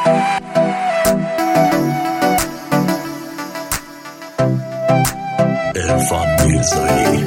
عرفان میرزایی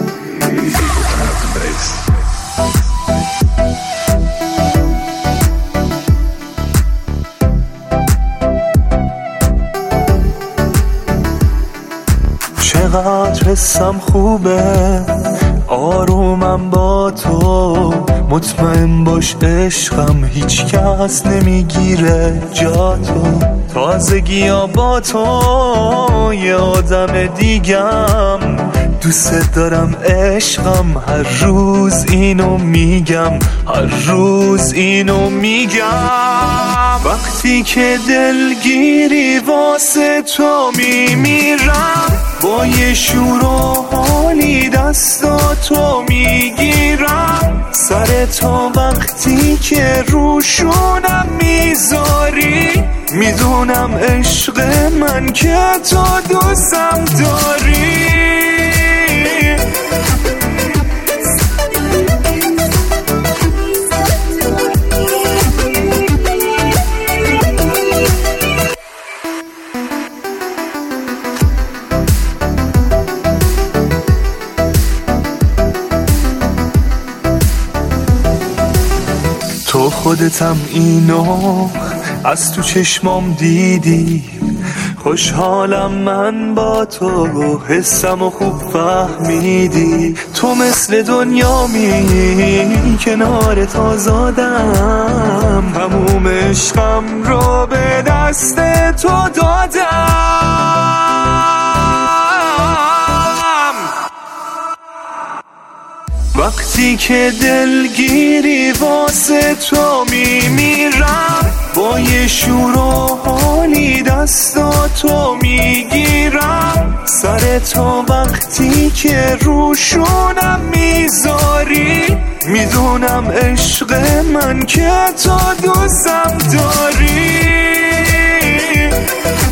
چقدر حسم خوبه، آرومم با تو، مطمئن باش عشقم هیچ کس نمیگیره جا تو. تازگی ها با تو یه آدم دیگم، دوست دارم عشقم، هر روز اینو میگم، هر روز اینو میگم. وقتی که دلگیری واسه تو میمیرم، با یه شور و حالی دستاتو میگیرم، سر تو وقتی که روشونم میذاری، میدونم عشق من که تو دوستم داری. تو خودتم اینو از تو چشمام دیدی، خوشحالم من با تو، حسم و خوب فهمیدی. تو مثل دنیامی کنارت آزادم، تموم عشقم رو به دست تو دادم. وقتی که دلگیری واسه تو میمیرم، با یه شور و حالی دستاتو میگیرم، سر تو وقتی که روشونم میذاری، میدونم عشق من که تو دوستم داری.